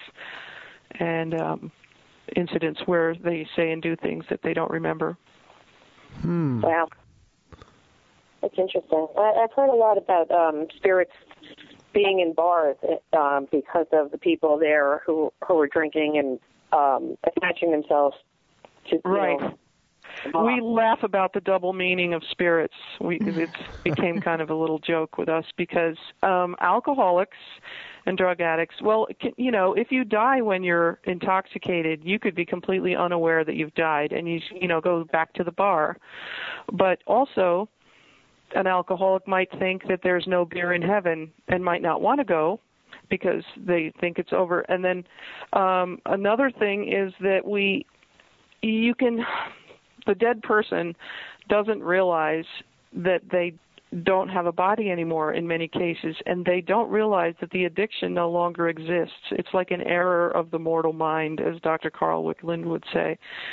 and um, incidents where they say and do things that they don't remember. Hmm. Wow. That's interesting. I, I've heard a lot about um, spirits being in bars um, because of the people there who, who are drinking and um, attaching themselves to, you right. know, we laugh about the double meaning of spirits. We, it became kind of a little joke with us because um, alcoholics and drug addicts, well, you know, if you die when you're intoxicated, you could be completely unaware that you've died and you, you know, go back to the bar. But also, an alcoholic might think that there's no beer in heaven and might not want to go because they think it's over. And then um, another thing is that we, you can, the dead person doesn't realize that they don't have a body anymore in many cases, and they don't realize that the addiction no longer exists. It's like an error of the mortal mind, as Doctor Carl Wickland would say.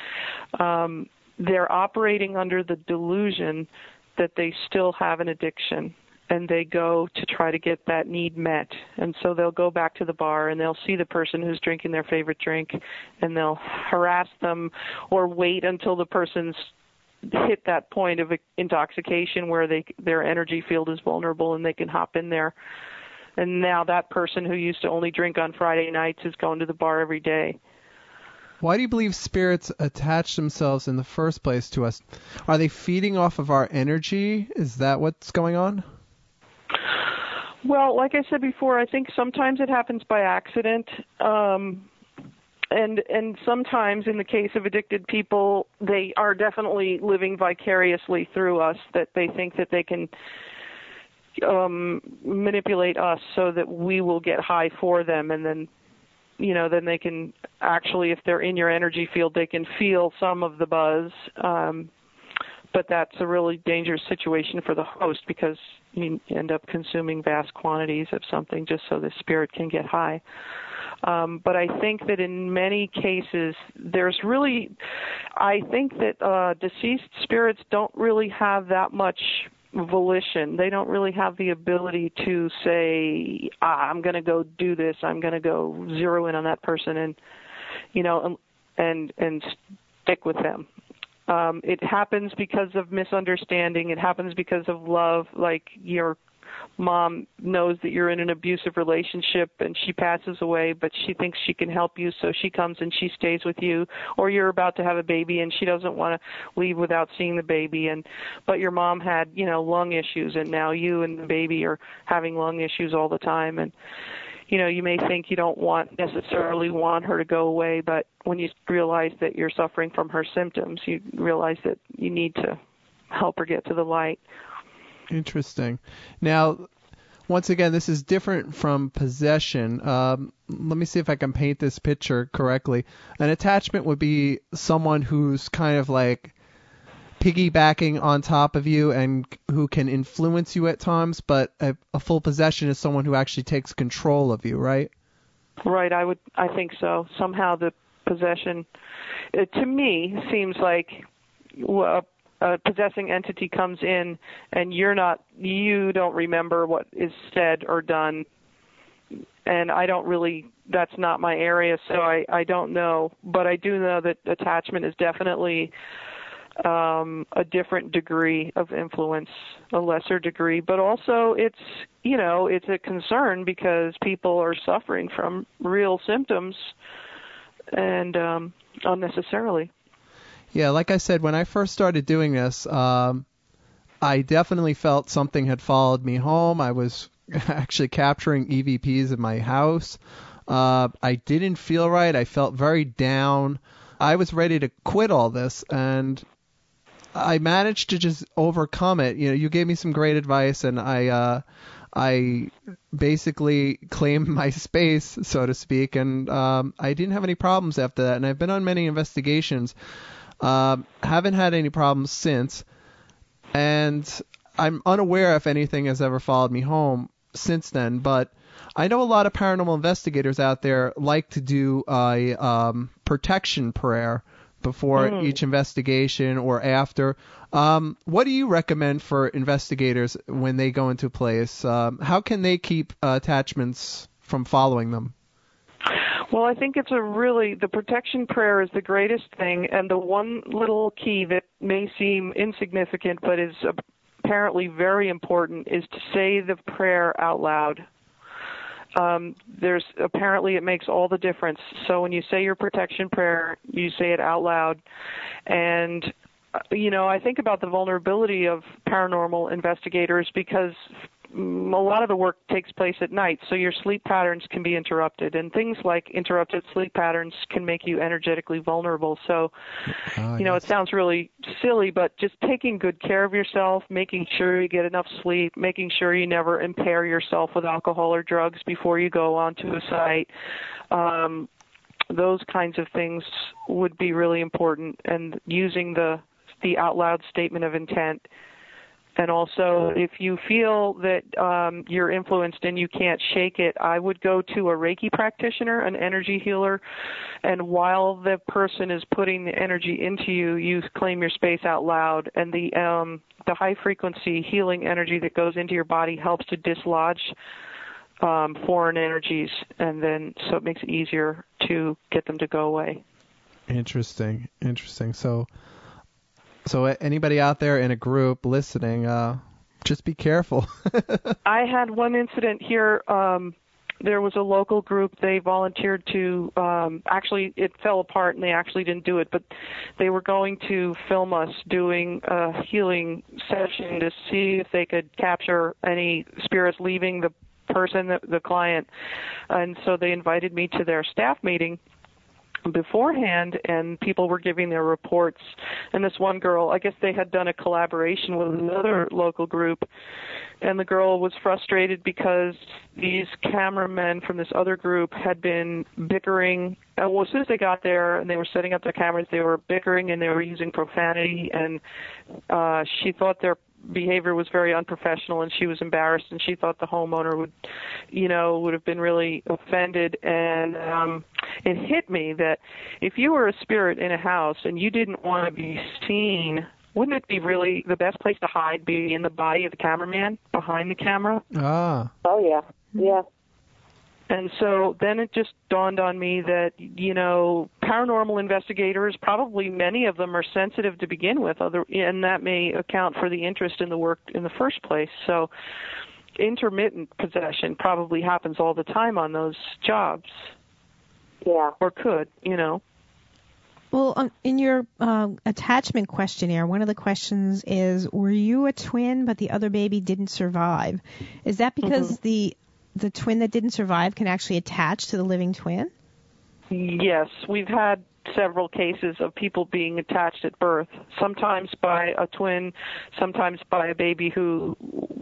Um, they're operating under the delusion that they still have an addiction, and they go to try to get that need met. And so they'll go back to the bar, and they'll see the person who's drinking their favorite drink, and they'll harass them or wait until the person's hit that point of intoxication where they their energy field is vulnerable and they can hop in there. And now that person who used to only drink on Friday nights is going to the bar every day. Why do you believe spirits attach themselves in the first place to us? Are they feeding off of our energy? Is that what's going on? Well, like I said before, I think sometimes it happens by accident. Um, and and sometimes in the case of addicted people, they are definitely living vicariously through us, that they think that they can um, manipulate us so that we will get high for them, and then you know, then they can actually, if they're in your energy field, they can feel some of the buzz. Um, but that's a really dangerous situation for the host because you end up consuming vast quantities of something just so the spirit can get high. Um, but I think that in many cases, there's really, I think that uh, deceased spirits don't really have that much volition. They don't really have the ability to say, ah, I'm going to go do this. I'm going to go zero in on that person and, you know, and and stick with them. Um, it happens because of misunderstanding. It happens because of love. Like your mom knows that you're in an abusive relationship and she passes away, but she thinks she can help you, so she comes and she stays with you. Or you're about to have a baby and she doesn't want to leave without seeing the baby, and but your mom had, you know, lung issues, and now you and the baby are having lung issues all the time. And you know, you may think you don't want necessarily want her to go away, but when you realize that you're suffering from her symptoms, you realize that you need to help her get to the light. Interesting. Now, once again, this is different from possession. Um, let me see if I can paint this picture correctly. An attachment would be someone who's kind of like piggybacking on top of you and who can influence you at times, but a, a full possession is someone who actually takes control of you, right? Right, I would, I think so. Somehow the possession, it, to me, seems like well, a possessing entity comes in and you're not, you don't remember what is said or done, and I don't really, that's not my area, so I, I don't know. But I do know that attachment is definitely um, a different degree of influence, a lesser degree. But also it's, you know, it's a concern because people are suffering from real symptoms and um, unnecessarily. Yeah, like I said, when I first started doing this, um, I definitely felt something had followed me home. I was actually capturing E V Ps in my house. Uh, I didn't feel right. I felt very down. I was ready to quit all this, and I managed to just overcome it. You know, you gave me some great advice, and I, uh, I basically claimed my space, so to speak, and um, I didn't have any problems after that. And I've been on many investigations. Uh, haven't had any problems since, and I'm unaware if anything has ever followed me home since then. But I know a lot of paranormal investigators out there like to do a um, protection prayer before mm. each investigation or after. Um, what do you recommend for investigators when they go into a place? Um, how can they keep uh, attachments from following them? Well, I think it's a really, the protection prayer is the greatest thing, and the one little key that may seem insignificant but is apparently very important is to say the prayer out loud. Um, there's apparently it makes all the difference. So when you say your protection prayer, you say it out loud. And, you know, I think about the vulnerability of paranormal investigators because a lot of the work takes place at night, so your sleep patterns can be interrupted, and things like interrupted sleep patterns can make you energetically vulnerable. So, uh, you know, yes. It sounds really silly, but just taking good care of yourself, making sure you get enough sleep, making sure you never impair yourself with alcohol or drugs before you go onto a site, um, those kinds of things would be really important, and using the the out loud statement of intent. And also, if you feel that um, you're influenced and you can't shake it, I would go to a Reiki practitioner, an energy healer, and while the person is putting the energy into you, you claim your space out loud, and the um, the high-frequency healing energy that goes into your body helps to dislodge um, foreign energies, and then so it makes it easier to get them to go away. Interesting, interesting. So... So anybody out there in a group listening, uh, just be careful. I had one incident here. Um, there was a local group. They volunteered to, um, actually it fell apart and they actually didn't do it, but they were going to film us doing a healing session to see if they could capture any spirits leaving the person, the, the client. And so they invited me to their staff meeting beforehand, and people were giving their reports. And this one girl, I guess they had done a collaboration with another local group, and the girl was frustrated because these cameramen from this other group had been bickering. And well, as soon as they got there and they were setting up their cameras, they were bickering and they were using profanity, and uh, she thought their behavior was very unprofessional, and she was embarrassed, and she thought the homeowner would, you know, would have been really offended. And um, it hit me that if you were a spirit in a house and you didn't want to be seen, wouldn't it be really the best place to hide, be in the body of the cameraman behind the camera? Ah. Oh, yeah. Yeah. And so then it just dawned on me that, you know, paranormal investigators, probably many of them are sensitive to begin with, other, and that may account for the interest in the work in the first place. So intermittent possession probably happens all the time on those jobs. Yeah. Or could, you know. Well, um, in your uh, attachment questionnaire, one of the questions is, were you a twin but the other baby didn't survive? Is that because mm-hmm. the the twin that didn't survive can actually attach to the living twin? Yes, we've had several cases of people being attached at birth, sometimes by a twin, sometimes by a baby who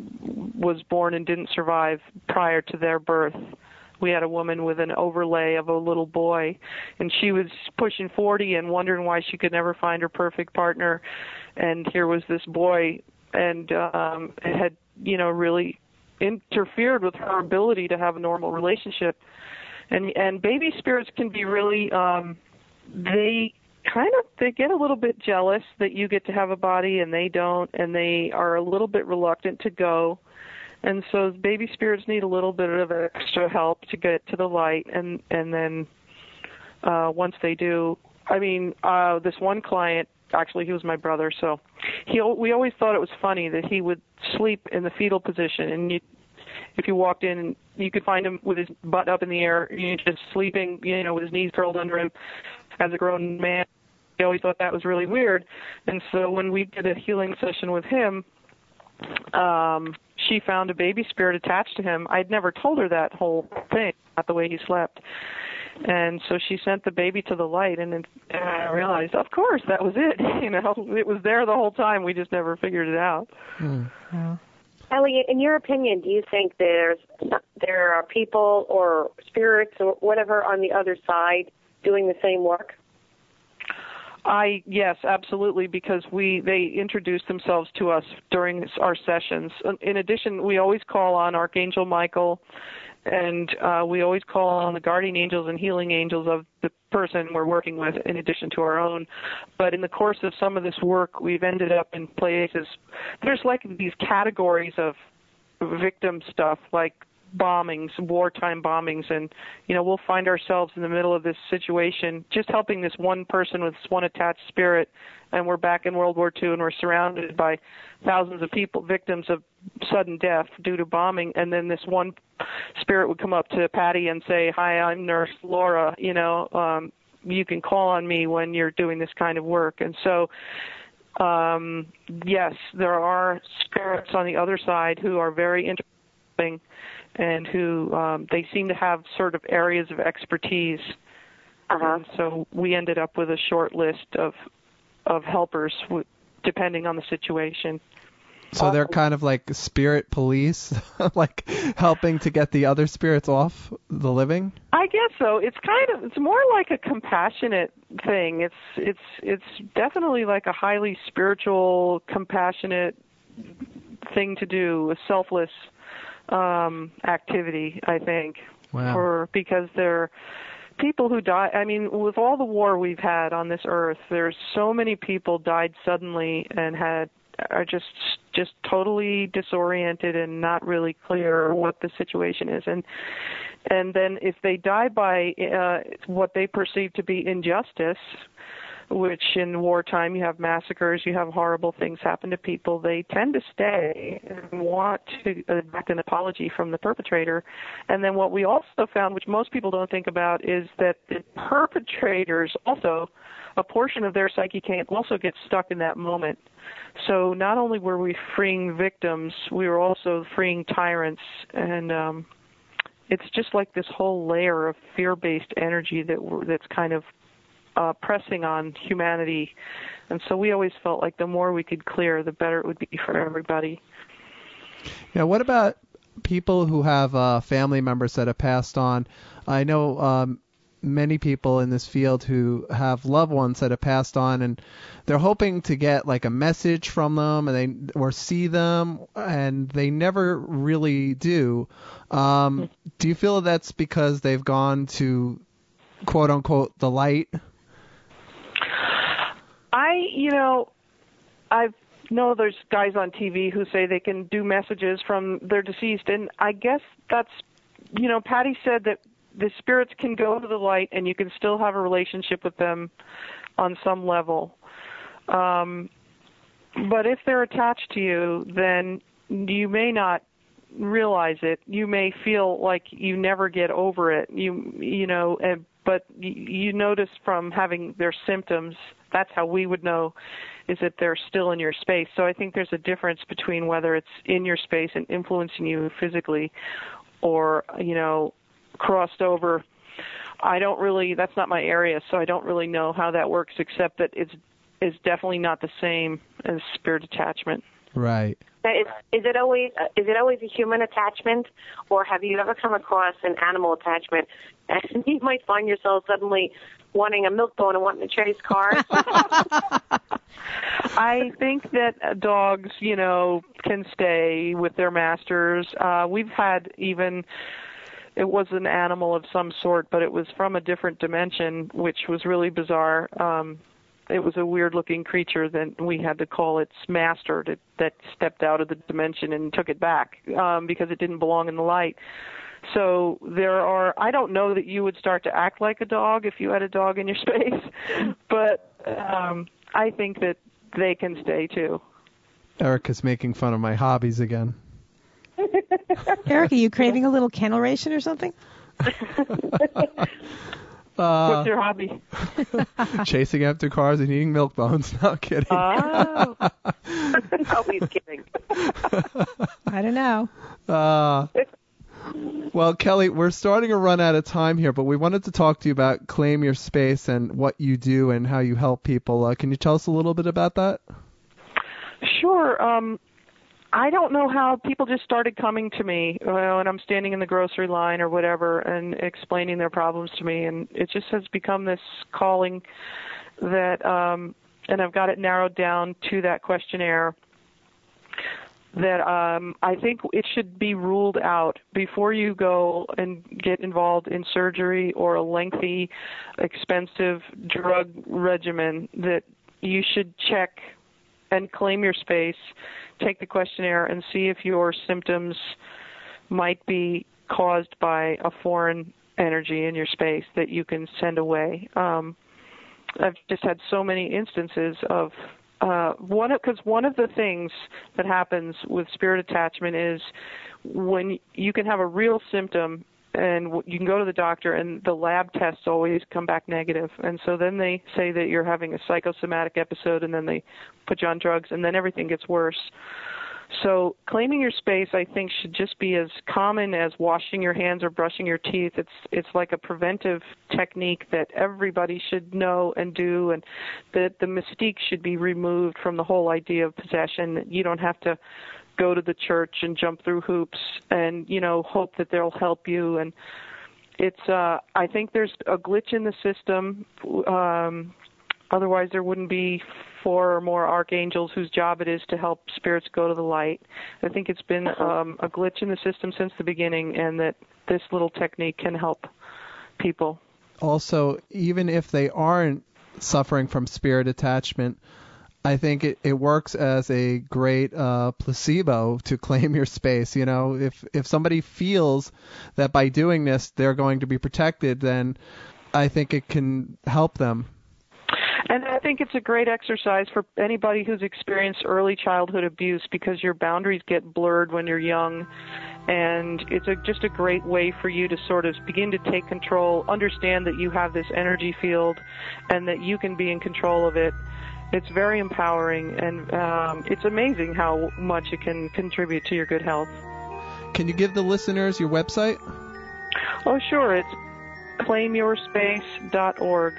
was born and didn't survive prior to their birth. We had a woman with an overlay of a little boy, and she was pushing forty and wondering why she could never find her perfect partner. And here was this boy, and um, had, you know, really interfered with her ability to have a normal relationship. And and baby spirits can be really, um, they kind of, they get a little bit jealous that you get to have a body and they don't, and they are a little bit reluctant to go. And so baby spirits need a little bit of extra help to get to the light, and and then uh, once they do, I mean, uh, this one client, actually he was my brother, so he we always thought it was funny that he would sleep in the fetal position, and you, if you walked in, you could find him with his butt up in the air, you know, just sleeping, you know, with his knees curled under him as a grown man. He always thought that was really weird, and so when we did a healing session with him, um, she found a baby spirit attached to him. I'd never told her that whole thing, not the way he slept. And so she sent the baby to the light, and then and I realized, of course, that was it. You know, it was there the whole time. We just never figured it out. Hmm. Yeah. Elliot, in your opinion, do you think there's there are people or spirits or whatever on the other side doing the same work? I yes, absolutely, because we they introduced themselves to us during our sessions. In addition, we always call on Archangel Michael, and uh, we always call on the guardian angels and healing angels of the person we're working with, in addition to our own. But in the course of some of this work, we've ended up in places. There's like these categories of victim stuff, like bombings, wartime bombings, and you know we'll find ourselves in the middle of this situation, just helping this one person with this one attached spirit, and we're back in World War Two, and we're surrounded by thousands of people, victims of sudden death due to bombing, and then this one spirit would come up to Patty and say, "Hi, I'm Nurse Laura. You know, um, you can call on me when you're doing this kind of work." And so, um, yes, there are spirits on the other side who are very interesting, and who um, they seem to have sort of areas of expertise. Uh-huh. And so we ended up with a short list of of helpers, w- depending on the situation. So they're kind of like spirit police, like helping to get the other spirits off the living? I guess so. It's kind of it's more like a compassionate thing. It's it's it's definitely like a highly spiritual, compassionate thing to do, a selfless um activity, I think. Wow. For because they're people who die. I mean, with all the war we've had on this earth, there's so many people died suddenly and had are just just totally disoriented and not really clear what the situation is, and and then if they die by uh, what they perceive to be injustice, which in wartime you have massacres, you have horrible things happen to people, they tend to stay and want to enact an apology from the perpetrator. And then what we also found, which most people don't think about, is that the perpetrators also, a portion of their psyche can also get stuck in that moment. So not only were we freeing victims, we were also freeing tyrants, and um, it's just like this whole layer of fear-based energy that we're, that's kind of Uh, pressing on humanity. And so we always felt like the more we could clear, the better it would be for everybody. Yeah, what about people who have uh, family members that have passed on? I know um, many people in this field who have loved ones that have passed on, and they're hoping to get like a message from them, and they or see them, and they never really do. Um, do you feel that's because they've gone to quote unquote the light? I, you know, I know there's guys on T V who say they can do messages from their deceased, and I guess that's, you know, Patty said that the spirits can go to the light and you can still have a relationship with them on some level. Um, but if they're attached to you, then you may not realize it. You may feel like you never get over it. You, you know, and, but you notice from having their symptoms, that's how we would know, is that they're still in your space. So I think there's a difference between whether it's in your space and influencing you physically or, you know, crossed over. I don't really, that's not my area, so I don't really know how that works, except that it's, it's definitely not the same as spirit attachment. Right. Is, is it always uh, is it always a human attachment, or have you ever come across an animal attachment? And you might find yourself suddenly wanting a milk bone and wanting to chase cars. I think that dogs, you know, can stay with their masters. Uh, we've had even, it was an animal of some sort, but it was from a different dimension, which was really bizarre. Um, it was a weird-looking creature. Then we had to call its master to, that stepped out of the dimension and took it back um, because it didn't belong in the light. So there are, I don't know that you would start to act like a dog if you had a dog in your space, but um, I think that they can stay too. Erica's making fun of my hobbies again. Eric, are you craving a little kennel ration or something? Uh, What's your hobby? Chasing after cars and eating milk bones. No kidding. Oh. Oh, he's kidding. I don't know. Uh, well, Kelly, we're starting to run out of time here, but we wanted to talk to you about Claim Your Space and what you do and how you help people. Uh, can you tell us a little bit about that? Sure. Um, I don't know how people just started coming to me uh, when I'm standing in the grocery line or whatever and explaining their problems to me, and it just has become this calling that, um, and I've got it narrowed down to that questionnaire, that um, I think it should be ruled out before you go and get involved in surgery or a lengthy, expensive drug regimen, that you should check and claim your space, take the questionnaire, and see if your symptoms might be caused by a foreign energy in your space that you can send away. Um, I've just had so many instances of uh, one because one of the things that happens with spirit attachment is when you can have a real symptom and you can go to the doctor and the lab tests always come back negative. And so then they say that you're having a psychosomatic episode, and then they put you on drugs, and then everything gets worse. So claiming your space, I think, should just be as common as washing your hands or brushing your teeth. It's it's like a preventive technique that everybody should know and do, and that the mystique should be removed from the whole idea of possession. You don't have to go to the church and jump through hoops and, you know, hope that they'll help you. And it's, uh, I think there's a glitch in the system. Um, otherwise there wouldn't be four or more archangels whose job it is to help spirits go to the light. I think it's been um, a glitch in the system since the beginning, and that this little technique can help people. Also, even if they aren't suffering from spirit attachment, I think it, it works as a great uh, placebo to claim your space. You know, if if somebody feels that by doing this they're going to be protected, then I think it can help them. And I think it's a great exercise for anybody who's experienced early childhood abuse, because your boundaries get blurred when you're young. And it's a, just a great way for you to sort of begin to take control, understand that you have this energy field and that you can be in control of it. It's very empowering, and um, it's amazing how much it can contribute to your good health. Can you give the listeners your website? Oh, sure. It's claim your space dot org.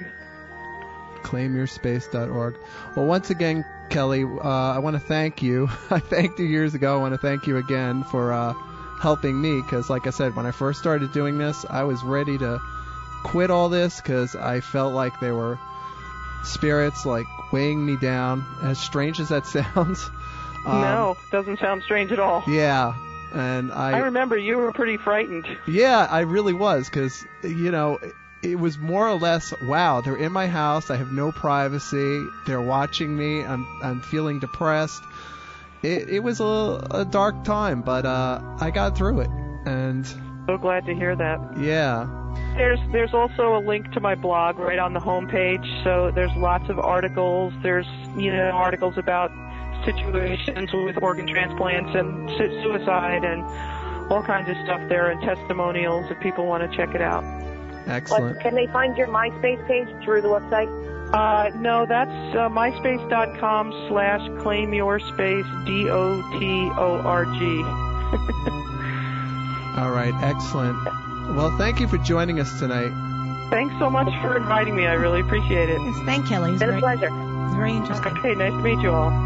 claim your space dot org. Well, once again, Kelly, uh, I want to thank you. I thanked you years ago. I want to thank you again for uh, helping me, because, like I said, when I first started doing this, I was ready to quit all this because I felt like they were spirits like weighing me down, as strange as that sounds. Um, no, doesn't sound strange at all. Yeah, and I... I remember you were pretty frightened. Yeah, I really was, because, you know, it was more or less, wow, they're in my house, I have no privacy, they're watching me, I'm I'm feeling depressed. It, it was a, a dark time, but uh, I got through it, and... So glad to hear that. Yeah. There's there's also a link to my blog right on the homepage, so there's lots of articles. There's, you know, articles about situations with organ transplants and su- suicide and all kinds of stuff there, and testimonials if people want to check it out. Excellent. But can they find your MySpace page through the website? Uh, no, that's uh, myspace dot com slash claim your space D O T O R G. All right, excellent. Well, thank you for joining us tonight. Thanks so much for inviting me. I really appreciate it. Yes, thank Kelly. It's It's been a very, pleasure. very interesting. Okay, nice to meet you all.